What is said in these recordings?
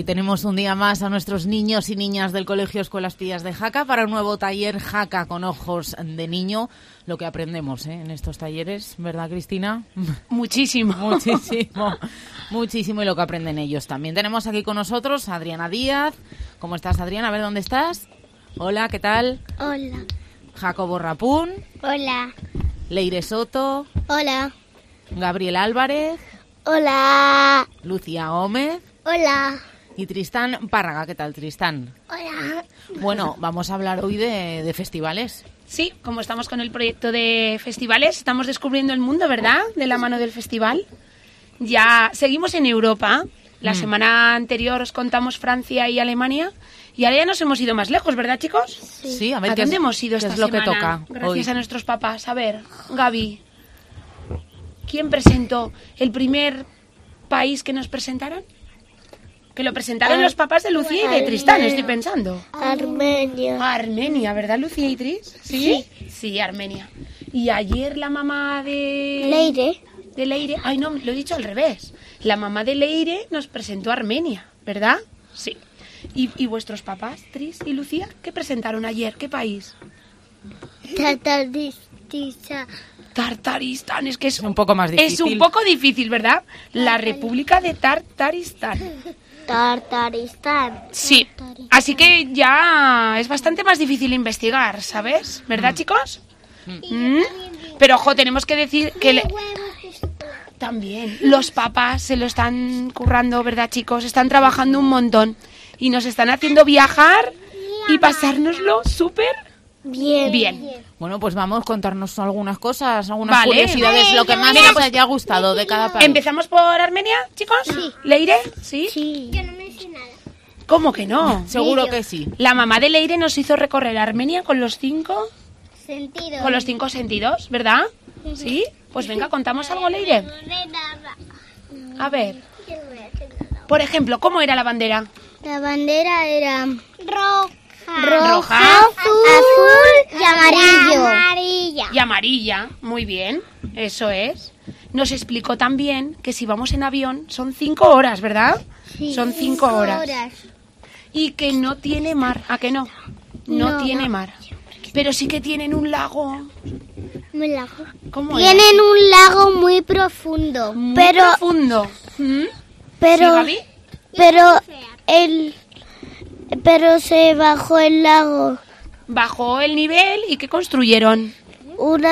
Aquí tenemos un día más a nuestros niños y niñas del Colegio Escuelas Pillas de Jaca para un nuevo taller Jaca con ojos de niño. Lo que aprendemos en estos talleres, ¿verdad, Cristina? Muchísimo. Muchísimo, y lo que aprenden ellos también. Tenemos aquí con nosotros a Adriana Díaz. ¿Cómo estás, Adriana? A ver, ¿dónde estás? Hola, ¿qué tal? Hola. Jacobo Rapún. Hola. Leire Soto. Hola. Gabriel Álvarez. Hola. Lucía Gómez. Hola. Y Tristán Párraga. ¿Qué tal, Tristán? Hola. Bueno, vamos a hablar hoy de festivales. Sí, como estamos con el proyecto de festivales, estamos descubriendo el mundo, ¿verdad? De la mano del festival. Ya seguimos en Europa. La semana anterior os contamos Francia y Alemania. Y ahora ya nos hemos ido más lejos, ¿verdad, chicos? Sí, a ver, ¿a dónde hemos ido esta es lo semana? que toca Gracias hoy a nuestros papás. A ver, Gaby, ¿quién presentó el primer país que nos presentaron? Que lo presentaron los papás de Lucía y de Tristán, estoy pensando. Armenia. Armenia, ¿verdad, Lucía y Tris? ¿Sí? Sí, Armenia. Y ayer la mamá de... Leire. De Leire... Ay, no, lo he dicho al revés. La mamá de Leire nos presentó Armenia, ¿verdad? Sí. ¿Y vuestros papás, Tris y Lucía, qué presentaron ayer? ¿Qué país? Tartaristán, es que es un poco más difícil. Es un poco difícil, ¿verdad? La República de Tartaristán. Tartaristán. Sí, así que ya es bastante más difícil investigar, ¿sabes? ¿Verdad, chicos? Pero, ojo, tenemos que decir que... También, los papás se lo están currando, ¿verdad, chicos? Están trabajando un montón y nos están haciendo viajar y pasárnoslo súper bien. Bueno, pues vamos a contarnos algunas cosas, algunas Vale. curiosidades, lo que más Venga, nos haya gustado de cada país. ¿Empezamos por Armenia, chicos? Sí. ¿Leire? ¿Sí? Sí. Yo no me sé nada. ¿Cómo que no? Seguro que sí. La mamá de Leire nos hizo recorrer Armenia con los 5 Sentido. con los 5 sentidos, ¿verdad? ¿Sí? Pues venga, contamos algo, Leire. A ver, por ejemplo, ¿cómo era la bandera? La bandera era Roja. azul y amarillo. Y amarilla, muy bien, eso es. Nos explicó también que si vamos en avión son 5 horas, ¿verdad? Sí. Son 5 horas. Y que no tiene mar, ¿a que no? No tiene mar. Pero sí que tienen un lago. Un lago. ¿Cómo era? Tienen un lago muy profundo. Muy pero profundo. pero ¿Sí, Gaby? pero se bajó el lago. Bajó el nivel y ¿qué construyeron? Un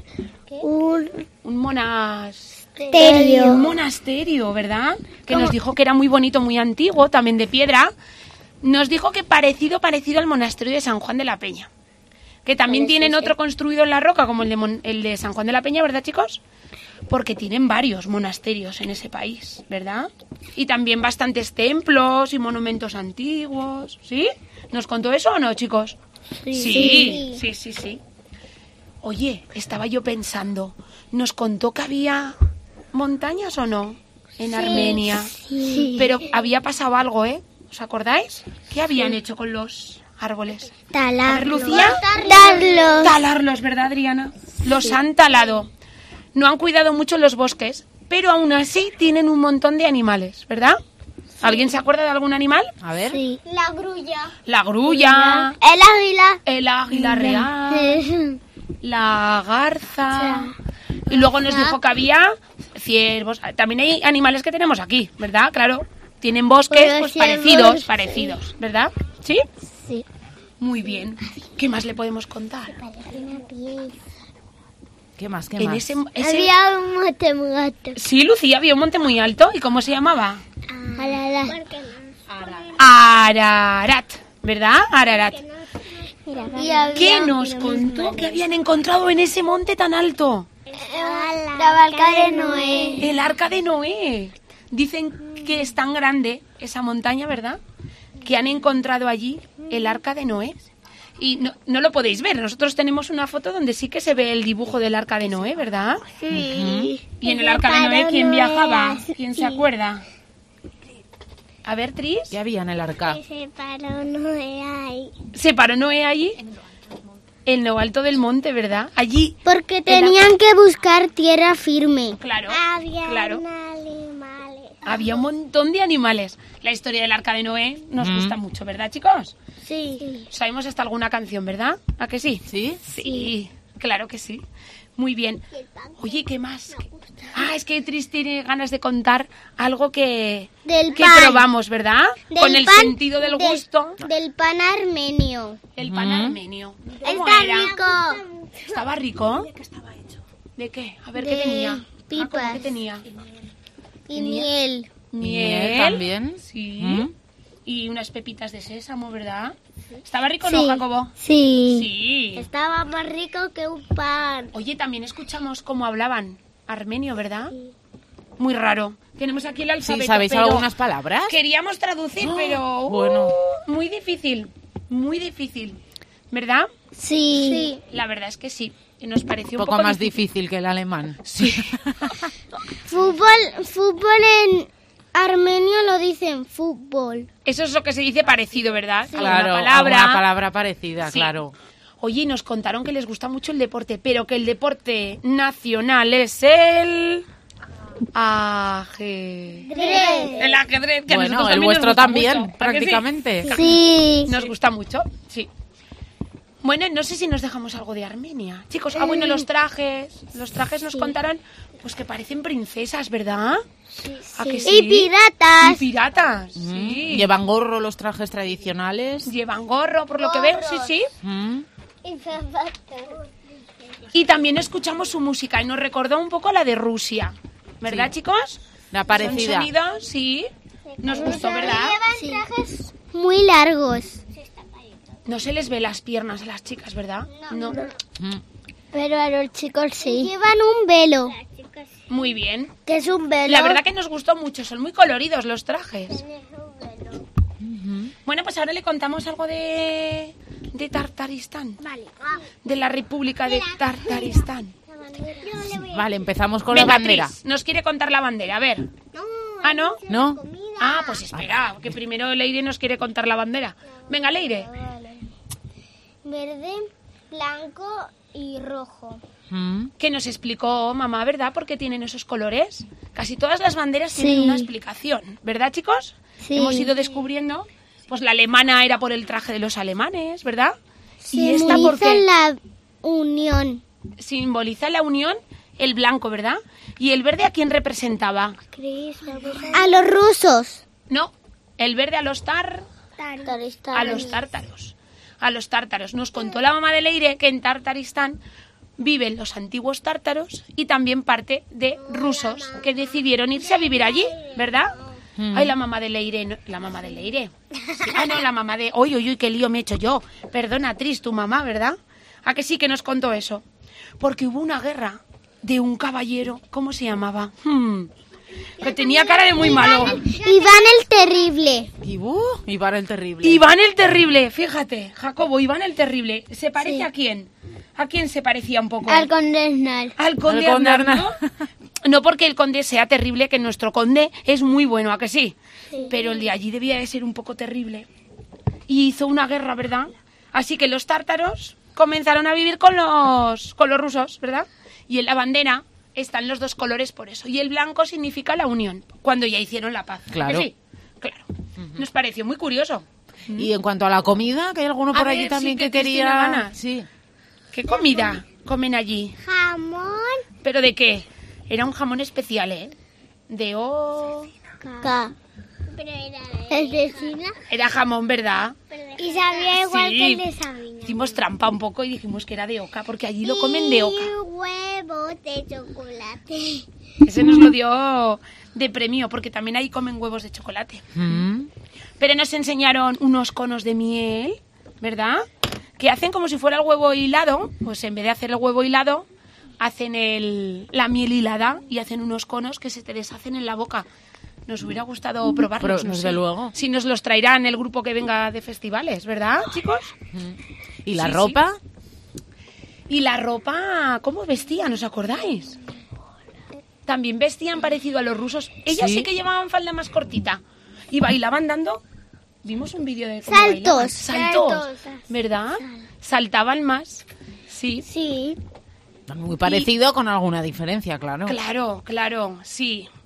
Monasterio. Un monasterio, ¿verdad? Que nos dijo que era muy bonito, muy antiguo, también de piedra. Nos dijo que parecido al monasterio de San Juan de la Peña. Que también tienen otro construido en la roca, como el de San Juan de la Peña, ¿verdad, chicos? Porque tienen varios monasterios en ese país, ¿verdad? Y también bastantes templos y monumentos antiguos, ¿sí? ¿Nos contó eso o no, chicos? Sí. Oye, estaba yo pensando, ¿nos contó que había montañas o no en Armenia? Sí. Pero había pasado algo, ¿eh? ¿Os acordáis? ¿Qué habían hecho con los árboles? Talarlos. A ver, Lucía. Talarlos, ¿verdad, Adriana? Los han talado. No han cuidado mucho los bosques, pero aún así tienen un montón de animales, ¿verdad? ¿Alguien se acuerda de algún animal? A ver. Sí. La grulla. La grulla, el águila real, la garza. Y luego nos dijo que había ciervos. También hay animales que tenemos aquí, ¿verdad? Claro. Tienen bosques pues, parecidos, ¿verdad? ¿Sí? Sí. Muy bien. ¿Qué más le podemos contar? ¿Qué más? Había un monte muy alto. Sí, Lucía, había un monte muy alto. ¿Y cómo se llamaba? Ararat. ¿Verdad? Ararat. ¿Qué nos había contó que habían encontrado en ese monte tan alto? La arca de Noé. El arca de Noé. Dicen que es tan grande esa montaña, ¿verdad? Que han encontrado allí el arca de Noé. Y no lo podéis ver. Nosotros tenemos una foto donde sí que se ve el dibujo del arca de Noé, ¿verdad? Sí. Y en el arca de Noé, ¿quién viajaba? ¿Quién se acuerda? A ver, Tris. ¿Qué había en el arca? Se paró Noé ahí. ¿Se paró Noé allí? En lo alto del monte, ¿verdad? Allí. Porque tenían que buscar tierra firme. Claro, Había claro. animales. Había un montón de animales. La historia del Arca de Noé nos gusta mucho, ¿verdad, chicos? Sí. Sabemos hasta alguna canción, ¿verdad? ¿A que sí? ¿Sí? Sí, claro que sí. Muy bien. Oye, ¿qué más? Es que Tris tiene ganas de contar algo que probamos, ¿verdad? Con el sentido del gusto. Del pan armenio. El pan armenio. ¿Cómo Está era? rico. ¿Estaba rico? ¿De qué estaba hecho? ¿De qué? A ver, ¿qué tenía? pipas. ¿Qué tenía? Y miel. Miel también. Sí. Y unas pepitas de sésamo, ¿verdad? ¿Estaba rico o no, Jacobo? Sí. Sí. Estaba más rico que un pan. Oye, también escuchamos cómo hablaban armenio, ¿verdad? Sí. Muy raro. Tenemos aquí el alfabeto. Sí, ¿sabéis pero algunas palabras? Queríamos traducir, pero bueno, muy difícil, ¿verdad? Sí. La verdad es que sí. Y nos pareció un poco más difícil que el alemán. Sí. Fútbol en armenio lo dicen fútbol. Eso es lo que se dice parecido, ¿verdad? Sí. Claro, una palabra parecida, sí. Claro. Oye, nos contaron que les gusta mucho el deporte, pero que el deporte nacional es el ajedrez. El ajedrez, que bueno, el vuestro también, mucho, prácticamente. Sí. Nos gusta mucho, sí. Bueno, no sé si nos dejamos algo de Armenia. Chicos, bueno, los trajes nos contarán pues que parecen princesas, ¿verdad? Sí. ¿A que sí? Y piratas. Y piratas, sí. ¿Llevan gorro los trajes tradicionales? Llevan gorro, por lo que veo, sí. Y zapatos. Y también escuchamos su música y nos recordó un poco la de Rusia, ¿verdad, chicos? La parecida. Son sonidos, sí. Nos gustó, ¿verdad? Llevan trajes muy largos. No se les ve las piernas a las chicas, ¿verdad? No. Pero a los chicos sí. Llevan un velo. Muy bien. ¿Qué es un velo? La verdad que nos gustó mucho. Son muy coloridos los trajes. Bueno, pues ahora le contamos algo de Tartaristán. Vale. De la República de Tartaristán. Vale, empezamos con la bandera. Tris, nos quiere contar la bandera, a ver. ¿No? ¿No? Pues espera, que primero Leire nos quiere contar la bandera. Venga, Leire. Verde, blanco y rojo. Que nos explicó mamá, ¿verdad? ¿Por qué tienen esos colores? Casi todas las banderas tienen una explicación, ¿verdad, chicos? Sí. Hemos ido descubriendo, pues la alemana era por el traje de los alemanes, ¿verdad? Y esta porque la unión. Simboliza la unión, el blanco, ¿verdad? ¿Y el verde a quién representaba? A los rusos. No, el verde a los tártaros. A los tártaros. Nos contó la mamá de Leire que en Tartaristán viven los antiguos tártaros y también parte de rusos que decidieron irse a vivir allí, ¿verdad? Ay, la mamá de Leire. No, la mamá de Leire. Sí. No, la mamá de... Uy, qué lío me he hecho yo. Perdona, Tris, tu mamá, ¿verdad? ¿A que sí que nos contó eso? Porque hubo una guerra de un caballero, ¿cómo se llamaba? Que tenía cara de muy malo. Iván el Terrible. Iván el Terrible. Iván el Terrible, fíjate, Jacobo, Iván el Terrible. ¿Se parece a quién? ¿A quién se parecía un poco? Al conde Aznar. Al conde Aznar, ¿no? No porque el conde sea terrible, que nuestro conde es muy bueno, ¿a que sí? Pero el de allí debía de ser un poco terrible. Y hizo una guerra, ¿verdad? Así que los tártaros comenzaron a vivir con los rusos, ¿verdad? Y en la bandera están los dos colores por eso. Y el blanco significa la unión, cuando ya hicieron la paz. Claro. ¿Que sí? Claro. Nos pareció muy curioso. Y en cuanto a la comida, que hay alguno por allí también que quería... Sí. ¿Qué comida comen allí? Jamón. ¿Pero de qué? Era un jamón especial, ¿eh? De Pero ¿es de China? Era jamón, ¿verdad? Y sabía igual que el de Sabina. Hicimos trampa un poco y dijimos que era de oca, porque allí lo comen de oca. Y huevos de chocolate. Ese nos lo dio de premio, porque también ahí comen huevos de chocolate. Pero nos enseñaron unos conos de miel, ¿verdad? Que hacen como si fuera el huevo hilado, pues en vez de hacer el huevo hilado, hacen la miel hilada y hacen unos conos que se te deshacen en la boca. Nos hubiera gustado probarlos, no sé. Desde luego. Si nos los traerán el grupo que venga de festivales, ¿verdad, chicos? ¿Y la ropa? Sí. Y la ropa, ¿cómo vestían? ¿Os acordáis? También vestían parecido a los rusos. Ellas sí que llevaban falda más cortita y bailaban dando... Vimos un vídeo de cómo bailaban. Saltos, ¿verdad? Saltaban más, sí. Muy parecido con alguna diferencia, claro. Claro, sí.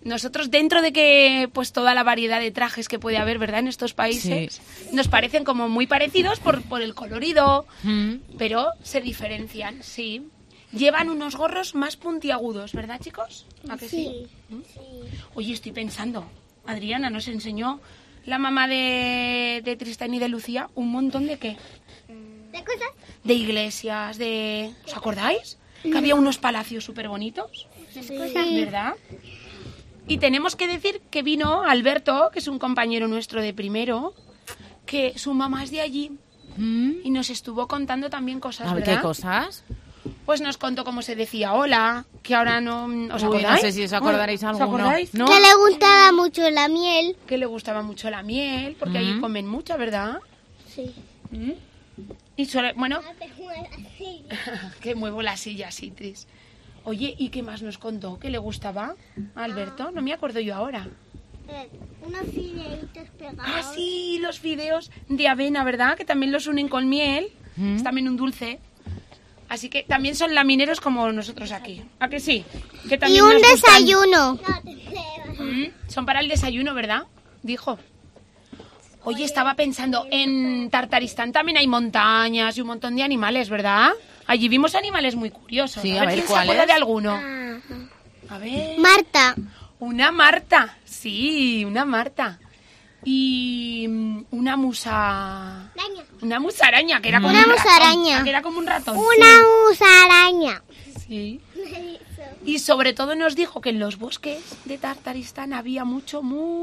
nosotros dentro de que pues toda la variedad de trajes que puede haber, ¿verdad? En estos países, nos parecen como muy parecidos por el colorido, pero se diferencian, sí. Llevan unos gorros más puntiagudos, ¿verdad, chicos? ¿A que sí? Oye, estoy pensando, Adriana nos enseñó la mamá de Tristán y de Lucía un montón de ¿qué? ¿De cosas? De iglesias, ¿os acordáis? Que había unos palacios súper bonitos, ¿verdad? Y tenemos que decir que vino Alberto, que es un compañero nuestro de primero, que su mamá es de allí y nos estuvo contando también cosas, A ver, ¿verdad? ¿qué cosas? Pues nos contó cómo se decía hola, que ahora no... ¿Os acordáis? No sé si os acordaréis ¿Os alguno. acordáis? ¿No? Que le gustaba mucho la miel. Que le gustaba mucho la miel, porque allí comen mucha, ¿verdad? Sí. Y bueno, que muevo la silla así, Tris. Oye, ¿y qué más nos contó? ¿Qué le gustaba a Alberto? No me acuerdo yo ahora. Unos fideitos pegados. Ah, sí, los fideos de avena, ¿verdad? Que también los unen con miel. Es también un dulce. Así que también son lamineros como nosotros aquí. ¿A que sí? Que Y también un nos gustan. desayuno. Son para el desayuno, ¿verdad? Dijo. Oye, estaba pensando, en Tartaristán también hay montañas y un montón de animales, ¿verdad? Allí vimos animales muy curiosos. Sí, a ver, ¿quién se acuerda ¿cuáles? de alguno? A ver... Marta. Una Marta, sí, una Marta. Y una musa... Una musaraña, que era como Una un ratón. musaraña. Que era como un ratón. Una musaraña. Sí. Y sobre todo nos dijo que en los bosques de Tartaristán había mucho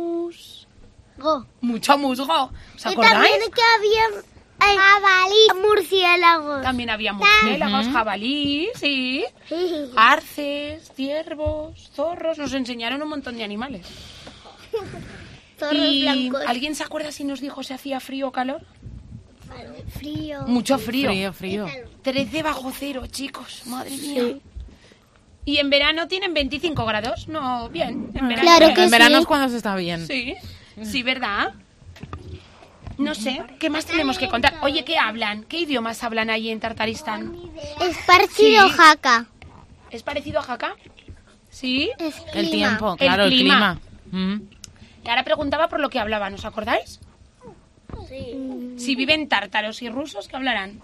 mucho musgo. ¿Os Y acordáis? también que había jabalí, murciélagos. También había murciélagos, jabalíes, sí. Arces, ciervos, zorros. Nos enseñaron un montón de animales. Zorros ¿Y blancos. alguien se acuerda si nos dijo si hacía frío o calor? Frío. Mucho frío. Frío. 13 bajo cero, chicos. Madre mía. ¿Y en verano tienen 25 grados? No, bien. En verano, Claro bien. que En verano sí. es cuando se está bien. Sí, sí, ¿verdad? No sé, ¿qué más tenemos que contar? Oye, ¿qué hablan? ¿Qué idiomas hablan ahí en Tartaristán? Esparcido Sí. jaca. ¿Es parecido a Jaca? ¿Sí? Es El clima. tiempo, claro, el clima. Y ahora preguntaba por lo que hablaban, ¿os acordáis? Si viven tártaros y rusos, ¿qué hablarán?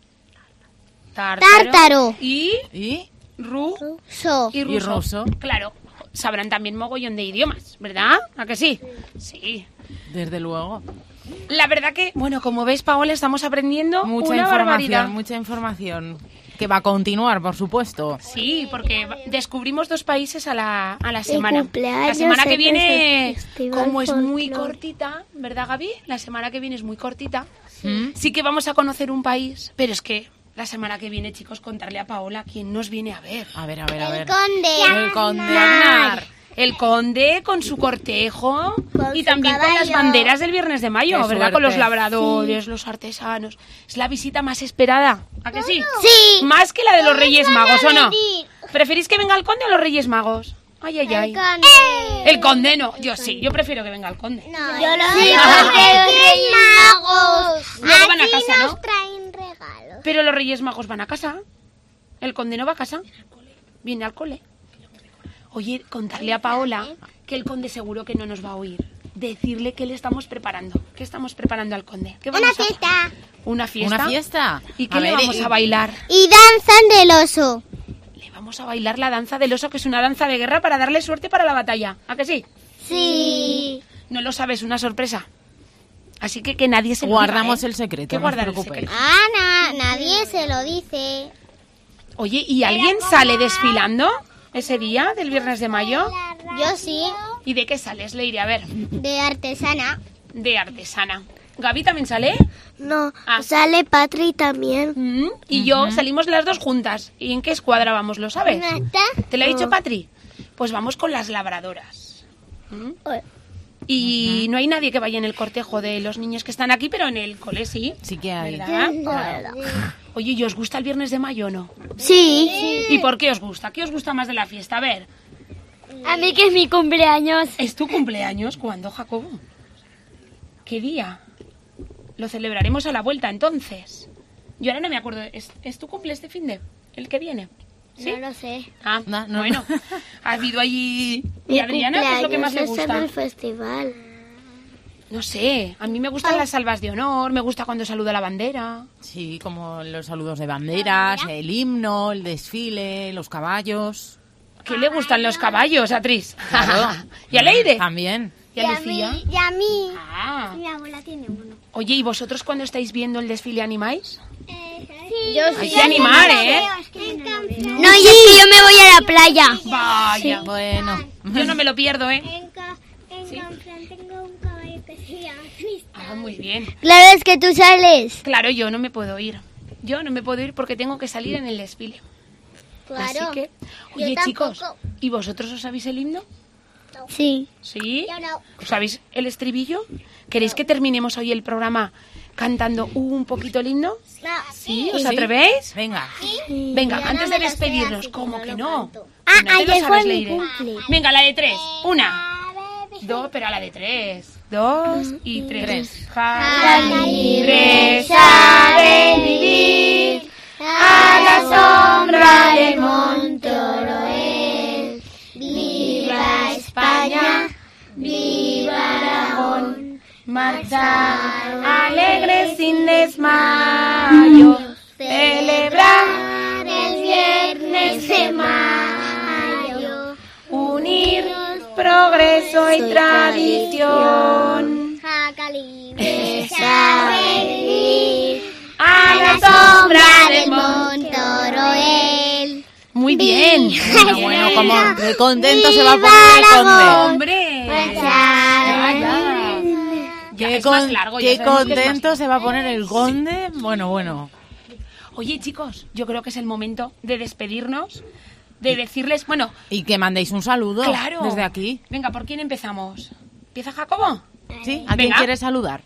Tártaro. Y ¿Y? So. y ruso. Y ruso. Claro, sabrán también mogollón de idiomas, ¿verdad? ¿A que sí? Sí. Desde luego. La verdad que, bueno, como veis, Paola, estamos aprendiendo Mucha una barbaridad. mucha información. Que va a continuar, por supuesto. Sí, porque descubrimos 2 países a la semana. cumpleaños, La semana que el viene, festival como es muy folclore. cortita, ¿verdad, Gaby? La semana que viene es muy cortita. Sí que vamos a conocer un país, pero es que la semana que viene, chicos, contarle a Paola quién nos viene a ver. A ver, a ver, a El ver. conde. El conde Aznar. El conde con su cortejo Con y su también con las caballo. banderas del Viernes de Mayo, Qué ¿verdad? Con los suerte. labradores, los artesanos. Es la visita más esperada. ¿A que sí? Sí. Más que la de los Reyes van a Magos, ¿o no? venir. ¿Preferís que venga el conde o los Reyes Magos? Ay, ay, ay. El conde. El conde no. Yo sí, yo prefiero que venga el conde. No, yo lo digo porque los Reyes Magos. Luego van a aquí casa, nos ¿no? traen regalos. Pero los Reyes Magos van a casa. El conde no va a casa. Viene al cole. Oye, contarle a Paola que el conde seguro que no nos va a oír. Decirle que le estamos preparando. ¿Qué estamos preparando al conde? ¿Qué Una vamos a- fiesta. ¿Una fiesta? ¿Una fiesta? ¿Y qué le vamos a bailar? Y danzan del oso. Le vamos a bailar la danza del oso, que es una danza de guerra para darle suerte para la batalla. ¿A que sí? Sí. No lo sabes, una sorpresa. Así que nadie se lo diga, Guardamos ¿eh? el secreto, ¿Qué no os guardar el preocupéis. secreto? Nadie se lo dice. Oye, ¿y alguien sale desfilando ese día del Viernes de Mayo? Yo sí, ¿Y de qué sales? Le iré a ver. de artesana. De artesana. ¿Gaby también sale? No, Ah. sale Patri también. Y yo salimos las 2 juntas. ¿Y en qué escuadra vamos? ¿Lo sabes? ¿Te lo ha dicho Patri? Pues vamos con las labradoras. Y no hay nadie que vaya en el cortejo de los niños que están aquí, pero en el cole sí. Sí que hay. ¿Verdad? Oye, ¿y os gusta el Viernes de Mayo o no? Sí. ¿Y por qué os gusta? ¿Qué os gusta más de la fiesta? A ver, A mí que es mi cumpleaños. ¿es tu cumpleaños? ¿Cuándo, Jacobo? ¿Qué día? Lo celebraremos a la vuelta, entonces. Yo ahora no me acuerdo. ¿Es tu cumple este finde? ¿El que viene? ¿Sí? No lo sé. Ah, No. bueno. ¿Ha habido allí... ¿Y Mi Adriana qué es lo que más le cumpleaños es en gusta? el festival. No sé, a mí me gustan las salvas de honor, me gusta cuando saluda la bandera. Sí, como los saludos de banderas, el himno, el desfile, los caballos. ¿Qué le gustan los caballos a Tris? Claro. ¿Y a Leire? También. ¿Y a Lucía? Y a mí. Ah. Mi abuela tiene uno. Oye, ¿y vosotros cuando estáis viendo el desfile animáis? Yo Hay que animar, ¿eh? No, y es que yo me voy a la playa. Vaya. Bueno. Yo no me lo pierdo, ¿eh? En Canfrán tengo un caballo que se llama Tristán. Ah, muy bien. Claro, es que tú sales. Claro, yo no me puedo ir. Yo no me puedo ir porque tengo que salir en el desfile. Así que, oye, Yo chicos, tampoco. ¿y vosotros os sabéis el himno? Sí. ¿Sí? Yo no. ¿Os sabéis el estribillo? ¿Queréis que terminemos hoy el programa cantando un poquito el himno? ¿Sí? ¿Os Sí. atrevéis? Venga. Venga, Yo no antes me de lo sé despedirnos, así, ¿cómo no que lo no? canto. Que no te lo ayer sabes, fue mi Leire. cumple. Venga, la de 3. 1, 2, pero a la de 3. 2 y 3. la libreza de vivir a la sombra del Montoroel. Viva España, viva Aragón, marchar alegres sin desmayo, celebrar el viernes de mayo, unir progreso y tradición. Jaca libreza de vivir A la sombra del Montoroel. Muy bien. Bueno, como de contento se va a poner el conde. Hombre. Ya Qué, es más largo, ya qué sabemos que es más contento se va a poner el conde. Bueno. Oye, chicos, yo creo que es el momento de despedirnos, de decirles, bueno, Y que mandéis un saludo claro. desde aquí. Venga, ¿por quién empezamos? ¿Empieza Jacobo? ¿Sí? ¿A quién Venga. quieres saludar?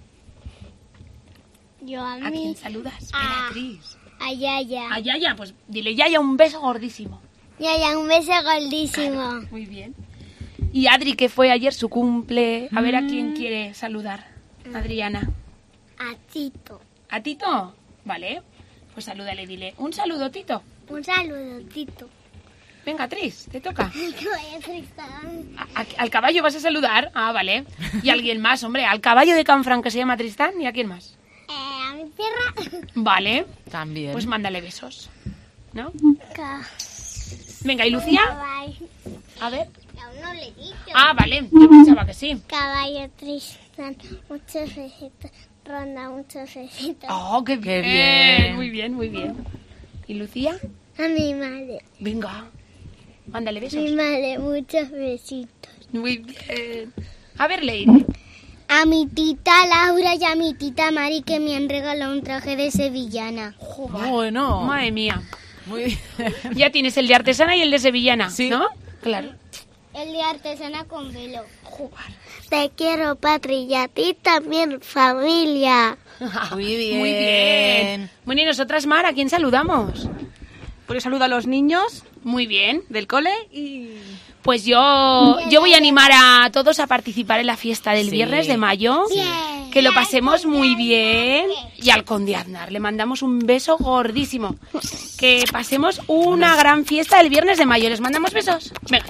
Yo a ¿A mí. quién saludas? Ah. Beatriz. A Yaya. A Yaya, pues dile Yaya un beso gordísimo. Yaya, un beso gordísimo. Muy bien. Y Adri, que fue ayer su cumple. A ver a quién quiere saludar. Adriana. A Tito. ¿A Tito? Vale. Pues salúdale, dile. Un saludo, Tito. Un saludo, Tito. Venga, Tris, te toca. Tristán. ¿Al caballo vas a saludar? Ah, vale. ¿Y alguien más, hombre? ¿Al caballo de Canfrán que se llama Tristán? ¿Y a quién más? A mi perra. Vale. También. Pues mándale besos. ¿No? Ca- Venga, ¿y Lucía? Caballo. A ver. Aún no le he dicho. Ah, vale. Yo pensaba que sí. Caballo Tristán. Muchos besitos. Ronda, muchos besitos. Oh, qué bien. bien. Muy bien, muy bien. ¿Y Lucía? A mi madre. Venga. Mándale besos. Mi madre, muchos besitos. Muy bien. A ver, Leire. A mi tita Laura y a mi tita Mari que me han regalado un traje de sevillana. Bueno. Madre mía. Muy bien. Ya tienes el de artesana y el de sevillana, Sí. ¿no? Claro. El de artesana con velo. Te quiero, Patri, y a ti también, familia. Muy bien. Muy bien. Bueno, y nosotras, Mar, ¿a quién saludamos? Pues yo saludo a los niños Muy bien. del cole y... Pues yo voy a animar a todos a participar en la fiesta del Sí. viernes de mayo. Bien. Que lo pasemos muy bien. Y al conde Aznar le mandamos un beso gordísimo. Que pasemos una gran fiesta el viernes de mayo. ¿Les mandamos besos? Venga.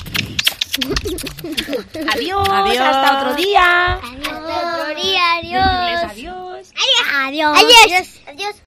Adiós. Adiós. Hasta otro día. Hasta otro día, Decirles adiós. adiós. Adiós. Adiós. Adiós.